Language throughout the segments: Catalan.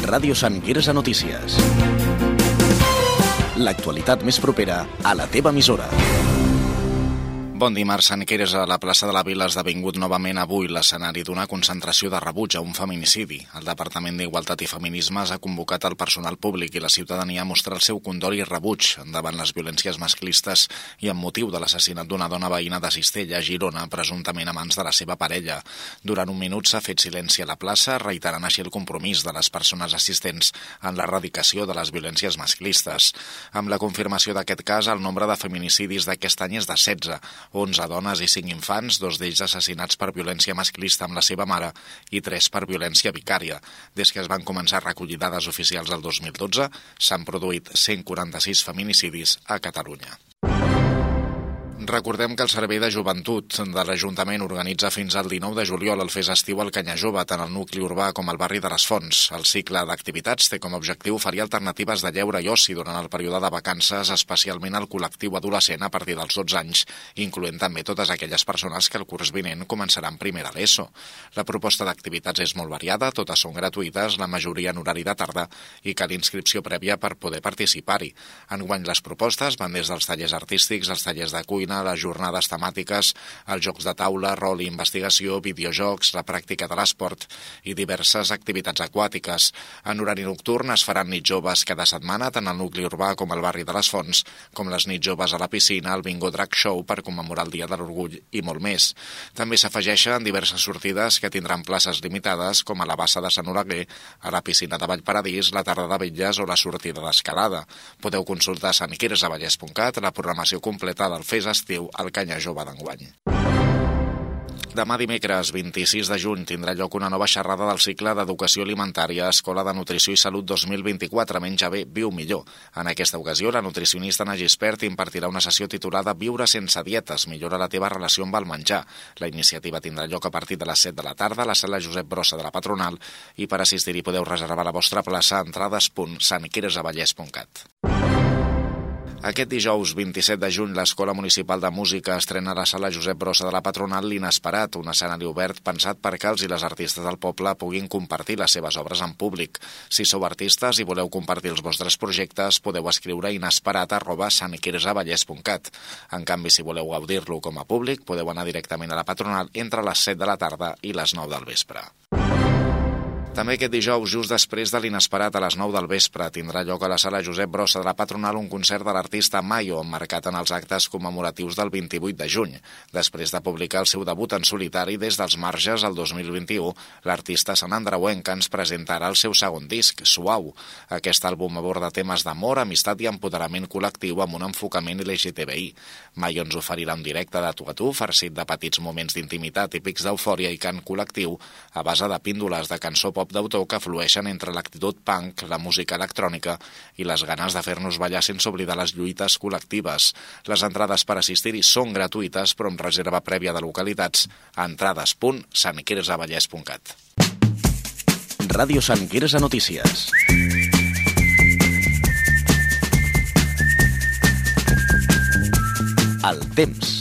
Ràdio Sant Quirze Notícies. L'actualitat més propera a la teva emissora. Bon dimarts, Sant Quirze. La plaça de la Vila ha esdevingut novament avui l'escenari d'una concentració de rebuig a un feminicidi. El Departament d'Igualtat i Feminismes ha convocat el personal públic i la ciutadania a mostrar el seu condol i rebuig davant les violències masclistes i amb motiu de l'assassinat d'una dona veïna de Cistella, Girona, presumptament a mans de la seva parella. Durant un minut s'ha fet silenci a la plaça, reiterant així el compromís de les persones assistents en l'erradicació de les violències masclistes. Amb la confirmació d'aquest cas, el nombre de feminicidis d'aquest any és de 16, 11 dones i 5 infants, 2 d'ells assassinats per violència masclista amb la seva mare i 3 per violència vicària. Des que es van començar a recollir dades oficials del 2012, s'han produït 146 feminicidis a Catalunya. Recordem que el Servei de Joventut de l'Ajuntament organitza fins al 19 de juliol el Fes Estiu al Canya Jove, tant al nucli urbà com al barri de les Fonts. El cicle d'activitats té com a objectiu oferir alternatives de lleure i oci durant el període de vacances, especialment al col·lectiu adolescent a partir dels 12 anys, incloent també totes aquelles persones que el curs vinent començaran primer a l'ESO. La proposta d'activitats és molt variada, totes són gratuïtes, la majoria en horari de tarda, i cal inscripció prèvia per poder participar-hi. Enguany les propostes van des dels tallers artístics, els tallers de cuina, les jornades temàtiques, els jocs de taula, rol i investigació, videojocs, la pràctica de l'esport i diverses activitats aquàtiques. En horari nocturn es faran nits joves cada setmana, tant al nucli urbà com al barri de les Fonts, com les nits joves a la piscina, el Bingo Drag Show per commemorar el Dia de l'Orgull i molt més. També s'afegeixen diverses sortides que tindran places limitades, com a la Bassa de Sant Oleguer, a la piscina de Vallparadís, la Tarda de Vetlles o la sortida d'escalada. Podeu consultar a santquirsavallès.cat la programació completa del Fes Estiu al Canya Jove d'enguany. Demà dimecres 26 de juny tindrà lloc una nova xerrada del cicle d'Educació Alimentària Escola de Nutrició i Salut 2024, Menja bé, viu millor. En aquesta ocasió, la nutricionista Ana Gispert impartirà una sessió titulada Viure sense dietes, millora la teva relació amb el menjar. La iniciativa tindrà lloc a partir de les 7 de la tarda a la sala Josep Brossa de la Patronal i per assistir-hi podeu reservar la vostra plaça a entrades.santquirsavallès.cat. Aquest dijous 27 de juny l'Escola Municipal de Música estrena a la sala Josep Brossa de la Patronal l'Inesperat, un escenari obert pensat perquè els i les artistes del poble puguin compartir les seves obres en públic. Si sou artistes i voleu compartir els vostres projectes, podeu escriure a inesperat@santquirsavallès.cat. En canvi, si voleu gaudir-lo com a públic, podeu anar directament a la Patronal entre les 7 de la tarda i les 9 del vespre. També aquest dijous, just després de l'Inesperat a les 9 del vespre, tindrà lloc a la sala Josep Brossa de la Patronal un concert de l'artista Mayo, emmarcat en els actes commemoratius del 28 de juny. Després de publicar el seu debut en solitari des dels marges el 2021, l'artista santandreuenc ens presentarà el seu segon disc, Suau. Aquest àlbum aborda temes d'amor, amistat i empoderament col·lectiu amb un enfocament LGTBI. Mayo ens oferirà un directe de tu a tu, farcit de petits moments d'intimitat i pics d'eufòria i cant col·lectiu, a base de píndoles de cançó pop d'autor que flueixen entre l'actitud punk, la música electrònica i les ganes de fer-nos ballar sense oblidar les lluites col·lectives. Les entrades per assistir-hi són gratuïtes, però amb reserva prèvia de localitats a entrades.santquirsavallès.cat. Ràdio Sant Quirze Notícies. El temps.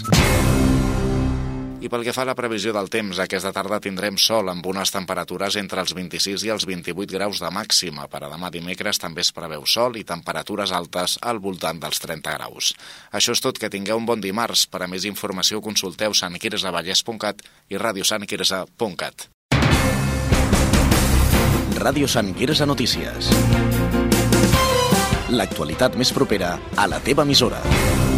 I pel que fa a la previsió del temps, aquesta tarda tindrem sol amb unes temperatures entre els 26 i els 28 graus de màxima. Per a demà dimecres també es preveu sol i temperatures altes al voltant dels 30 graus. Això és tot, que tingueu un bon dimarts. Per a més informació consulteu santquirsavallès.cat i radiosantquirze.cat. Ràdio Sant Quirze Notícies. L'actualitat més propera a la teva emissora.